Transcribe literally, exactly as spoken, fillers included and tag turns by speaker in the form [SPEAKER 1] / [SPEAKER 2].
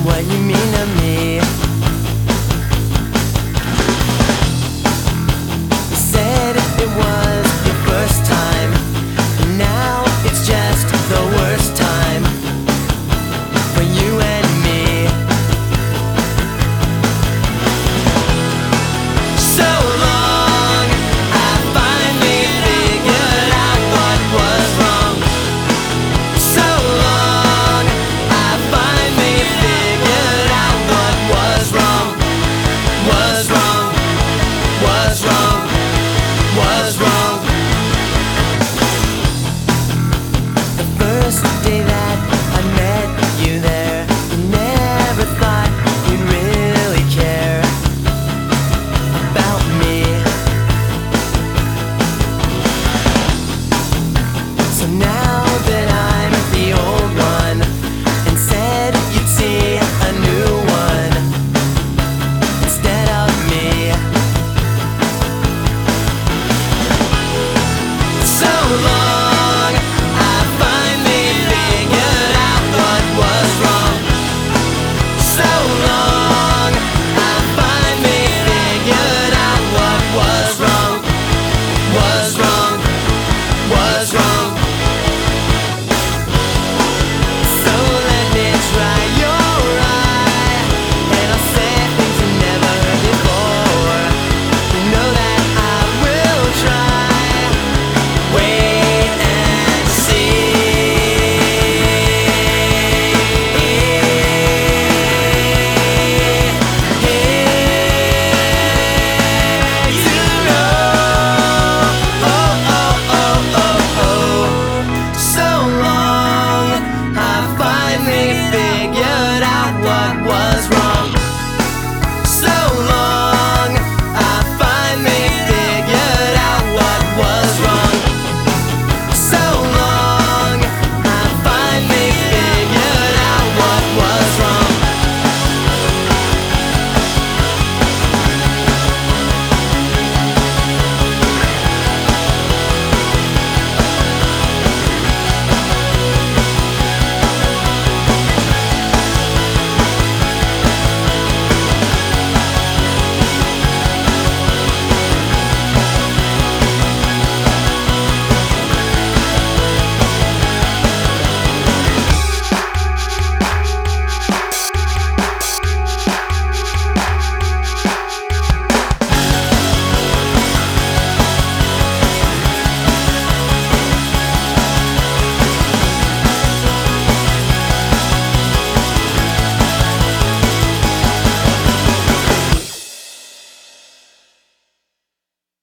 [SPEAKER 1] what you mean to me. You said it was your first time, and now it's just the worst time for you and me. So long, I finally figured out what was wrong. So long, I finally figured out what was wrong. Was wrong, was wrong, was wrong. The first day that I met you there, you never thought you'd really care about me. So now that I'm the old one, and said you'd see a new one instead of me. So long, I finally figured out what was wrong. So long.